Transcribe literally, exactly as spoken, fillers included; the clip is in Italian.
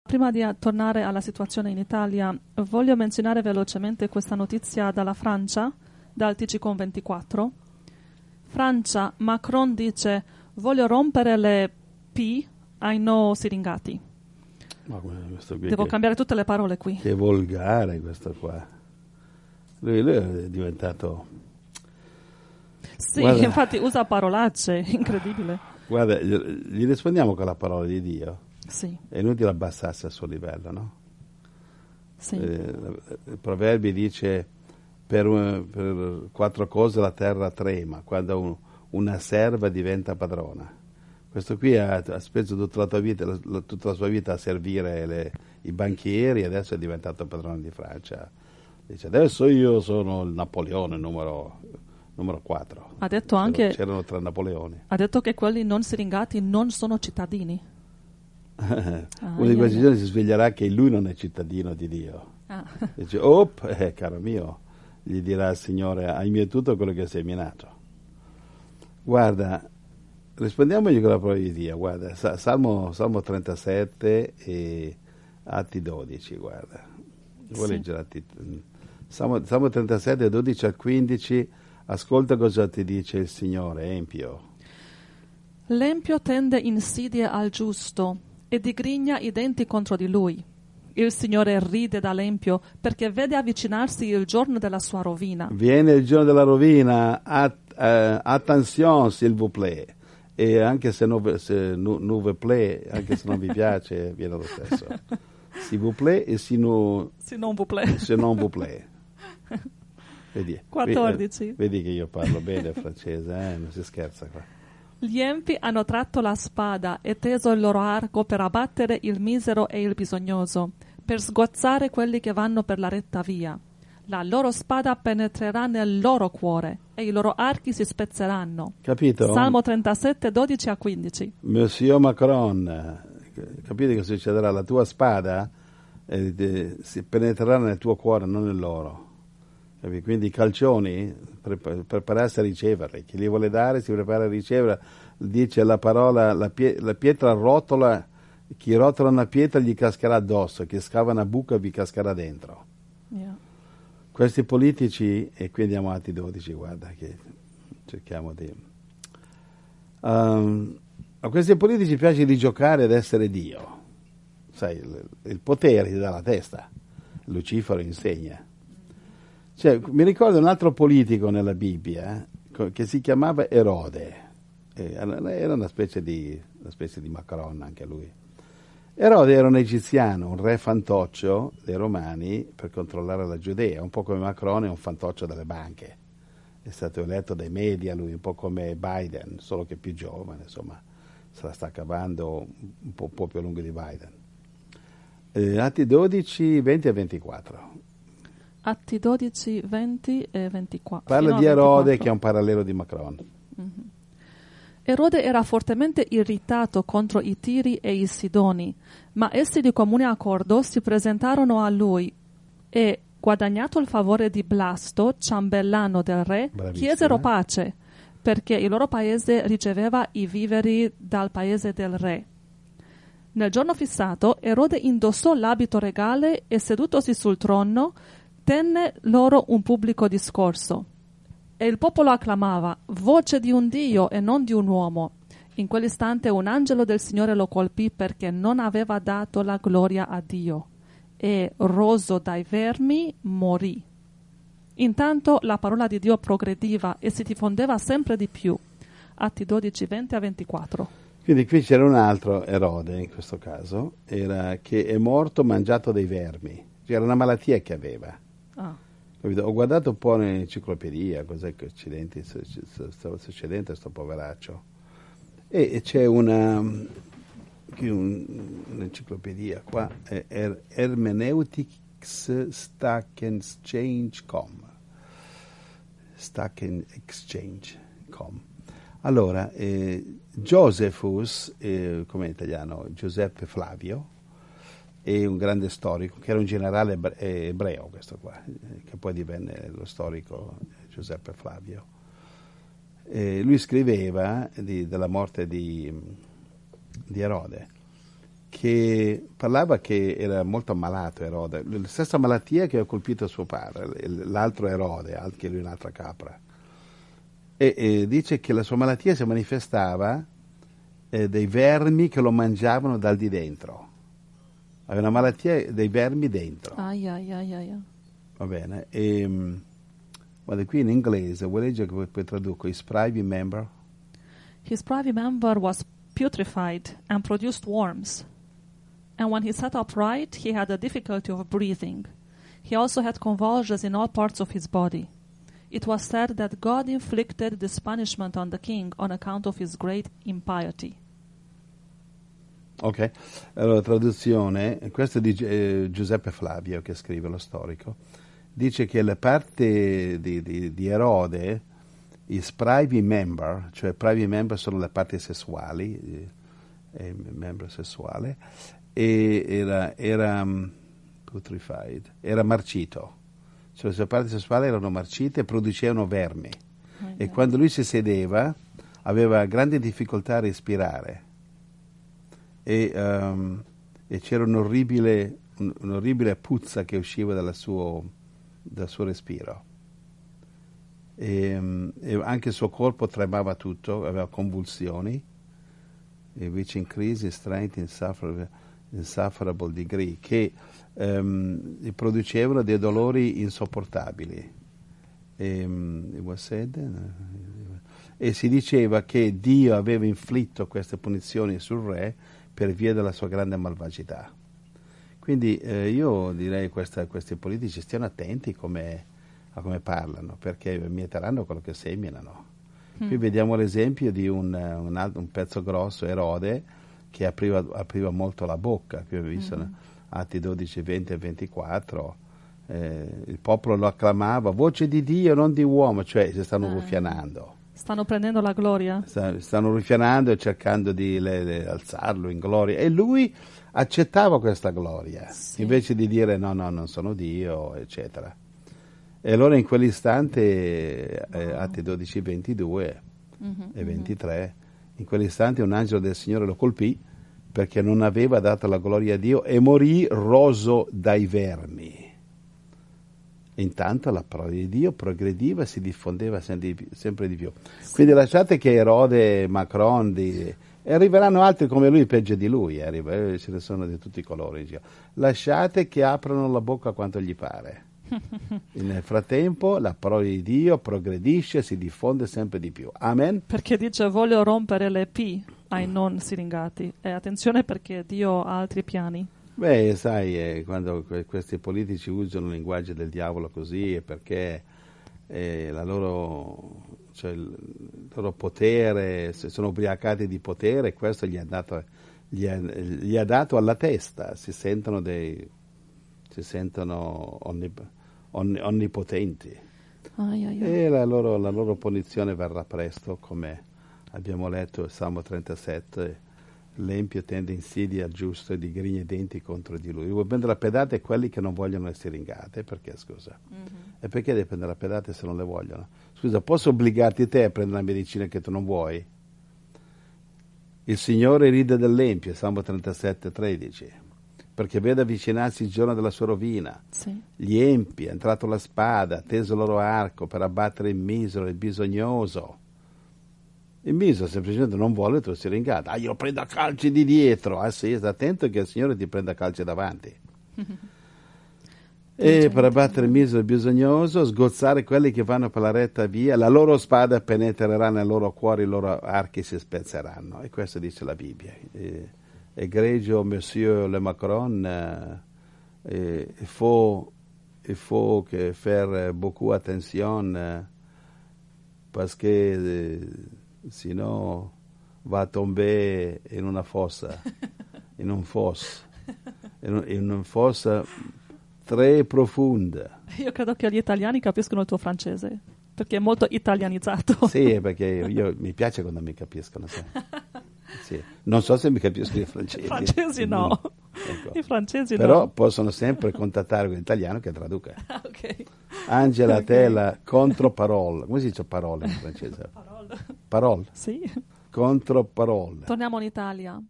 prima di tornare alla situazione in Italia, voglio menzionare velocemente questa notizia dalla Francia, dal T G con ventiquattro. Francia, Macron dice: voglio rompere le P ai no siringati. Ma questo qui Devo che, cambiare tutte le parole qui. Che volgare questo qua. Lui, lui è diventato... Sì, Guarda, infatti usa parolacce, incredibile. Guarda, gli rispondiamo con la parola di Dio. Sì. È inutile abbassarsi al suo livello, no? Sì. Eh, il Proverbi dice: per, per quattro cose la terra trema, quando un, una serva diventa padrona. Questo qui ha, ha speso tutta la, tua vita, la, tutta la sua vita a servire le, i banchieri, e adesso è diventato padrone di Francia. Dice: adesso io sono il Napoleone numero, numero quattro. Ha detto c'erano, anche c'erano tre Napoleoni. Ha detto che quelli non siringati non sono cittadini. Ah, Uno ah, di questi yeah, giorni si sveglierà che lui non è cittadino di Dio. Ah. Dice: op, eh, caro mio, gli dirà il Signore: hai mietuto quello che sei minato. Guarda, rispondiamogli con la parola di Dio. Guarda, Salmo, Salmo trentasette e Atti dodici, guarda. Vuoi Sì. leggere Atti? Salmo, Salmo trentasette, dodici al quindici. Ascolta cosa ti dice il Signore, empio. L'empio tende insidie al giusto e digrigna i denti contro di lui. Il Signore ride dall'empio perché vede avvicinarsi il giorno della sua rovina. Viene il giorno della rovina, at, uh, attenzione s'il vous plaît. E anche se non se, nu, nu vous plaît, anche se non vi piace, viene lo stesso. S'il vous plaît e si, nu, Si non vous plaît. se non vous plaît. Vedi, quattordici. Vedi che io parlo bene il francese, eh? Non si scherza qua. Gli empi hanno tratto la spada e teso il loro arco per abbattere il misero e il bisognoso, per sgozzare quelli che vanno per la retta via. La loro spada penetrerà nel loro cuore e i loro archi si spezzeranno. Capito? Salmo trentasette, dodici a quindici. Monsieur Macron, capite che succederà? La tua spada eh, de, si penetrerà nel tuo cuore, non nel loro. Quindi i calcioni, pre- prepararsi a riceverli. Chi li vuole dare si prepara a ricevere. Dice la parola: la, pie- la pietra rotola, chi rotola una pietra gli cascherà addosso, chi scava una buca vi cascherà dentro. Yeah. Questi politici, e qui andiamo a Atti dodici, guarda che cerchiamo di... Um, a questi politici piace di giocare ad essere Dio. Sai, il, il potere ti dà la testa. Lucifero insegna. Cioè, mi ricordo un altro politico nella Bibbia eh, che si chiamava Erode, eh, era una specie di una specie di Macron anche lui. Erode era un egiziano, un re fantoccio dei Romani per controllare la Giudea, un po' come Macron è un fantoccio delle banche. È stato eletto dai media lui, un po' come Biden, solo che più giovane, insomma, se la sta cavando un po', un po' più a lungo di Biden. Eh, Atti dodici, venti e ventiquattro. Atti dodici, venti e ventiquattro. Parla di Erode che è un parallelo di Macron. Mm-hmm. Erode era fortemente irritato contro i Tiri e i Sidoni, ma essi di comune accordo si presentarono a lui e, guadagnato il favore di Blasto, ciambellano del re, Bravissima. chiesero pace, perché il loro paese riceveva i viveri dal paese del re. Nel giorno fissato, Erode indossò l'abito regale e, sedutosi sul trono, tenne loro un pubblico discorso. E il popolo acclamava: voce di un Dio e non di un uomo. In quell'istante un angelo del Signore lo colpì perché non aveva dato la gloria a Dio. E, roso dai vermi, morì. Intanto la parola di Dio progrediva e si diffondeva sempre di più. Atti dodici, venti a ventiquattro. Quindi qui c'era un altro Erode, in questo caso, era che è morto mangiato dai vermi. C'era una malattia che aveva. Ah. Ho guardato un po' nell'enciclopedia cos'è che accidenti stava succedendo a questo poveraccio, e c'è una qui un, un'enciclopedia qua, è er, Hermeneutics Stack Exchange punto com Stack Exchange punto com. Allora, eh, Josephus, eh, come in italiano, Giuseppe Flavio, è un grande storico, che era un generale ebreo, questo qua, che poi divenne lo storico Giuseppe Flavio. E lui scriveva di, della morte di, di Erode, che parlava che era molto ammalato Erode, la stessa malattia che ha colpito suo padre, l'altro Erode, anche lui un'altra capra. E, e dice che la sua malattia si manifestava eh, dei vermi che lo mangiavano dal di dentro. Aveva una malattia dei vermi dentro. Ai, ai, ai, ai. Va bene. E, um, guarda, qui in inglese, vuoi leggere che poi traduco? His private member? His private member was putrefied and produced worms. And when he sat upright, he had a difficulty of breathing. He also had convulsions in all parts of his body. It was said that God inflicted this punishment on the king on account of his great impiety. Ok, allora traduzione, questo è di eh, Giuseppe Flavio che scrive, lo storico, dice che la parte di, di, di Erode, i private member, cioè private member sono le parti sessuali, eh, eh, membro sessuale, e era, era um, putrefied, era marcito, cioè le sue parti sessuali erano marcite e producevano vermi. Oh, e quando lui si sedeva aveva grandi difficoltà a respirare. E, um, e c'era un'orribile, un, un'orribile puzza che usciva dalla suo, dal suo respiro. E, um, e anche il suo corpo tremava tutto, aveva convulsioni, e which increase in strength insufferable, insufferable degree, che um, producevano dei dolori insopportabili. E, um, it was said, e si diceva che Dio aveva inflitto queste punizioni sul re per via della sua grande malvagità. Quindi eh, io direi a questi politici stiano attenti come, a come parlano, perché mieteranno quello che seminano. Mm. Qui vediamo l'esempio di un, un, altro, un pezzo grosso, Erode, che apriva, apriva molto la bocca. Qui abbiamo visto mm-hmm. Atti dodici, venti e ventiquattro, eh, il popolo lo acclamava, voce di Dio, non di uomo, cioè si stanno ah. ruffianando. Stanno prendendo la gloria? Stanno ruffianando e cercando di le, le, alzarlo in gloria. E lui accettava questa gloria, sì. invece di dire no, no, non sono Dio, eccetera. E allora in quell'istante, wow. eh, Atti dodici, ventidue mm-hmm, e ventitré, mm-hmm. in quell'istante un angelo del Signore lo colpì perché non aveva dato la gloria a Dio e morì roso dai vermi. Intanto la parola di Dio progrediva e si diffondeva sempre di, sempre di più. Sì. Quindi lasciate che Erode, Macron, di, e arriveranno altri come lui, peggio di lui, arriva, eh, ce ne sono di tutti i colori. Cioè. Lasciate che aprano la bocca quanto gli pare. Nel frattempo la parola di Dio progredisce e si diffonde sempre di più. Amen? Perché dice voglio rompere le P ai non siringati. E attenzione perché Dio ha altri piani. Beh, sai, eh, quando que- questi politici usano il linguaggio del diavolo così è perché eh, la loro, cioè il, il loro potere, se sono ubriacati di potere, questo gli ha dato, gli ha, gli ha dato alla testa, si sentono, dei, si sentono onnip- onni- onnipotenti. Ai, ai, ai. E la loro, la loro punizione verrà presto, come abbiamo letto il Salmo trentasette. L'empio tende insidia al giusto e digrigna i denti contro di lui. Vuoi prendere la pedata e quelli che non vogliono le siringate, perché scusa? Mm-hmm. E perché devi prendere la pedata se non le vogliono? Scusa, posso obbligarti te a prendere la medicina che tu non vuoi? Il Signore ride dell'empio, Salmo trentasette, tredici, perché vede avvicinarsi il giorno della sua rovina. Sì. Gli empi, è entrato la spada, ha teso il loro arco per abbattere il misero, il bisognoso. Il miso semplicemente non vuole il tuo siringata. Ah, io prendo a calci di dietro. Ah sì, sta attento che il Signore ti prenda a calci davanti. E per abbattere il miso e il bisognoso, sgozzare quelli che vanno per la retta via, la loro spada penetrerà nel loro cuore, i loro archi si spezzeranno. E questo dice la Bibbia. E, egregio Monsieur le Macron, eh, il faut, il faut que faire beaucoup attention, eh, parce que... Eh, sinon va a tomber in una fossa, in un fosso, in, un, in una fossa tre profonda. Io credo che gli italiani capiscono il tuo francese, perché è molto italianizzato. Sì, perché io, io mi piace quando mi capiscono. Sai. Sì. Non so se mi capiscono i francesi. I francesi no. Ecco. I francesi Però no. possono sempre contattare un italiano che traduca. Ah, ok. Angela, okay. te la controparole. Come si dice parole in francese? Parole. Parole? Sì. Controparole. Torniamo in Italia.